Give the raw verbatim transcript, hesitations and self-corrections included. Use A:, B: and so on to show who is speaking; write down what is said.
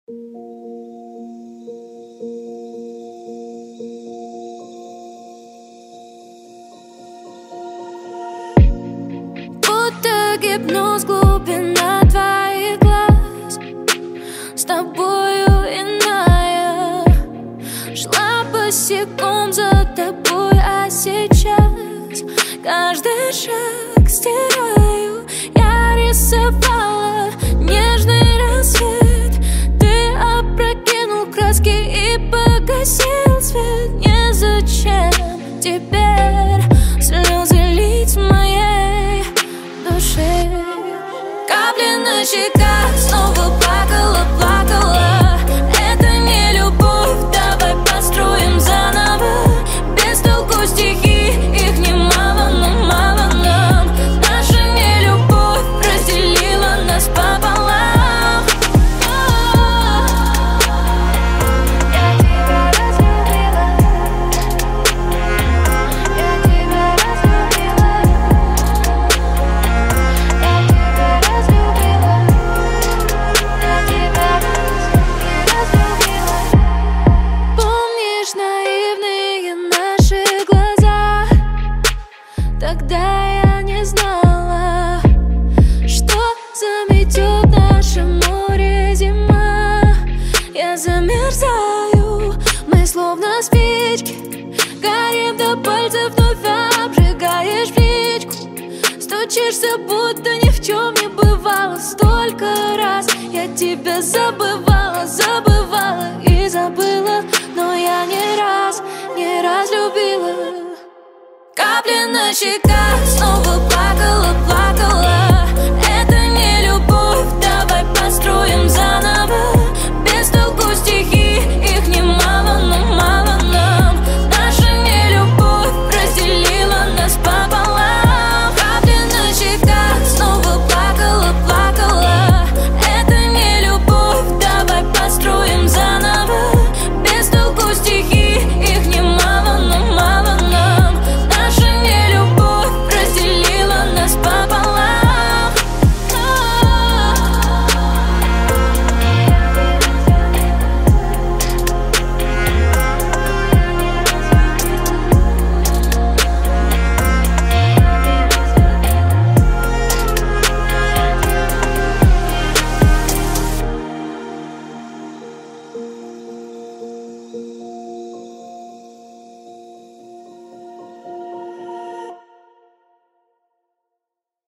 A: Будто гипноз, глубина твоих глаз. С тобою иная. Шла босиком за тобой, а сейчас каждый шаг стираю. Я рисовала нежный рассвет. Ты опрокинул краски и погасил свет. Незачем теперь слезы лить в моей душе. Капли на щеках, снова плакала, плакала. Это не любовь, давай построим заново. Без толку стихи, их немало, но мало нам. Наша нелюбовь разделила нас пополам. Я тебя разлюбила. Я тебя разлюбила. Я тебя разлюбила. Я тебя разлюбила. Помнишь наивные наши глаза? Тогда я не знала, что заметет наше море зима. Я замерзаю, мы словно спички, горим до пальцев, вновь обжигаешь птичку. Стучишься, будто ни в чем не бывало. Столько раз я тебя забывала, забывала и забыла, но я ни раз, ни раз любила. Капли на щеках, снова плакала, плакала.